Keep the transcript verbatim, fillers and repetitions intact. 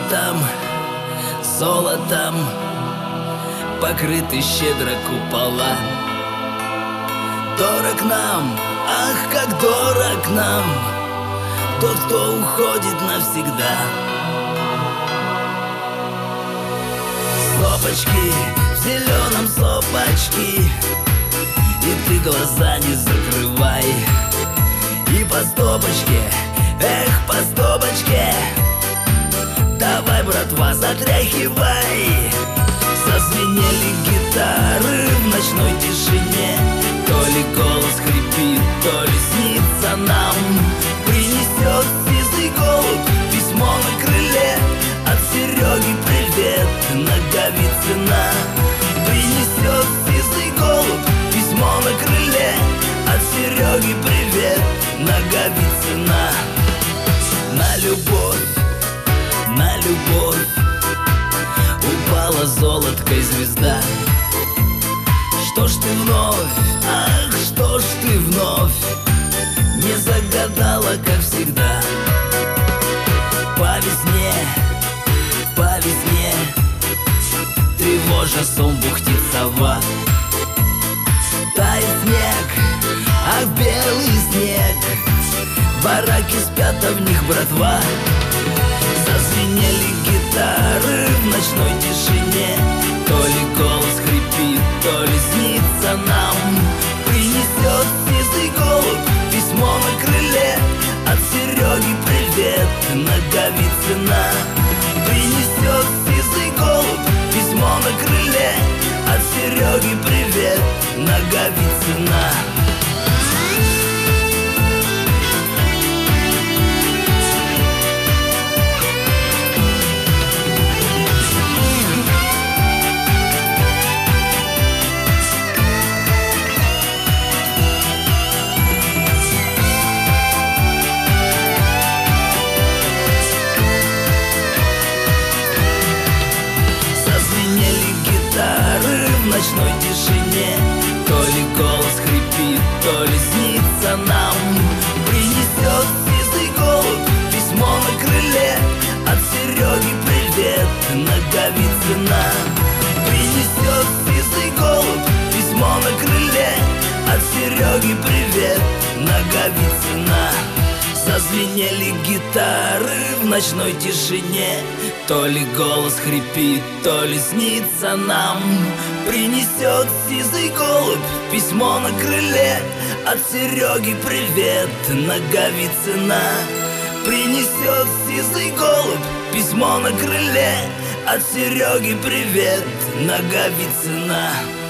Золотом, золотом покрыты щедро купола. Дорог нам, ах, как дорог нам тот, кто уходит навсегда. Сопочки в зеленом сопочки, и ты глаза не закрывай. И по стопочке, эх, по стопочке, давай, братва, затряхивай. Зазвенели гитары в ночной тишине, то ли голос хрипит, то ли снится нам. Принесет сизый голубь письмо на крыле от Сереги привет, Наговицына. Принесет сизый голубь письмо на крыле от Сереги привет, Наговицына. На любовь, на любовь упала золоткой звезда. Что ж ты вновь, ах, что ж ты вновь не загадала, как всегда. По весне, по весне тревожа сон бухтит сова. Тает снег, ах, белый снег, бараки спят, а в них братва. Зазвенели гитары в ночной тишине, то ли голос хрипит, то ли снится нам. Принесет сизый голубь письмо на крыле от Сереги привет, Наговицына. Принесет сизый голубь письмо на крыле от Сереги привет, Наговицына. В ночной тишине, то ли голос хрипит, то ли снится нам. Принесет сизый голубь письмо на крыле от Сереги привет, Наговицына. Принесет сизый голубь письмо на крыле от Сереги привет, Наговицына. Зазвенели гитары в ночной тишине, то ли голос хрипит, то ли снится нам. Принесет сизый голубь письмо на крыле от Сереги привет, Наговицына. Принесет сизый голубь письмо на крыле от Сереги привет, Наговицына.